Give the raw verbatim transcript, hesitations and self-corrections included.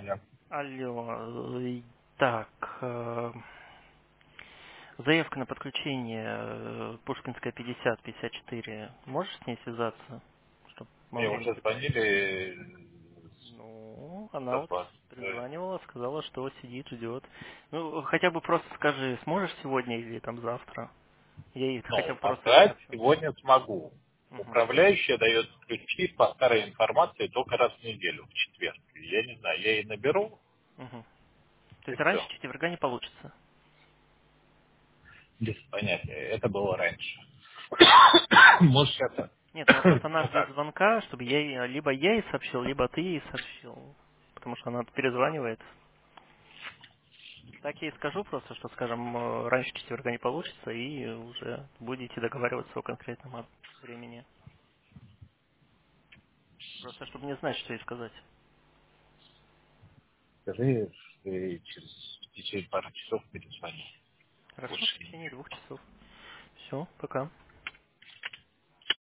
Алло. Алло, э, так, э, заявка на подключение э, Пушкинская пятьдесят пятьдесят четыре. Можешь с ней связаться, чтобы Мне могли уже бы? звонили Ну, она от вот вас. Э, перезванивала, сказала, что сидит, ждет. Ну, хотя бы просто скажи, сможешь сегодня или там завтра? Я ей хотя Ну, бы просто это набрать сообщу. сегодня смогу. Мгм. Управляющая дает ключи по старой информации только раз в неделю, в четверг. Я не знаю, я ей наберу, Мгм. То и есть раньше все. четверга не получится? Без понятия. Это было раньше. Может, это. Нет, ну просто она Ну ждет как? звонка, чтобы я ей, либо я ей сообщил, либо ты ей сообщил. Потому что она перезванивает. Так я ей скажу просто, что, скажем, э, раньше четверга не получится, и уже будете договариваться о конкретном от- времени. Просто чтобы не знать, что ей сказать. Скажи, что я через в течение пары часов перезвоню. Хорошо, в Больше течение ничего. двух часов. Все, пока.